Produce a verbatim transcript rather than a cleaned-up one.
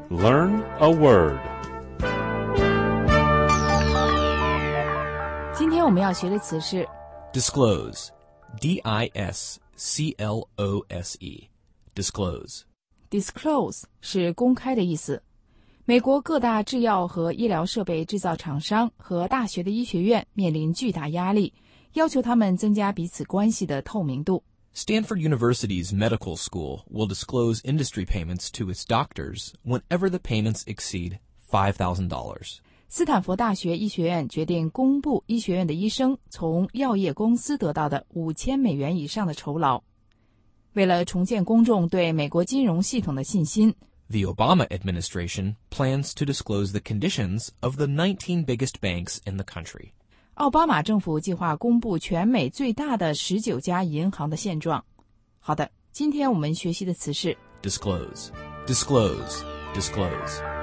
Learn a word. 今天我们要学的词是 disclose. D I S C L O S E. Disclose. disclose 是公开的意思。美国各大制药和医疗设备制造厂商和大学的医学院面临巨大压力，要求他们增加彼此关系的透明度。 Stanford University's medical school will disclose industry payments to its doctors whenever the payments exceed five thousand dollars. 斯坦福大学医学院决定公布医学院的医生从药业公司得到的五千美元以上的酬劳。为了重建公众对美国金融系统的信心， The Obama administration plans to disclose the conditions of the nineteen biggest banks in the country. 奥巴马政府计划公布全美最大的十九家银行的现状。好的，今天我们学习的词是 Disclose. Disclose. Disclose.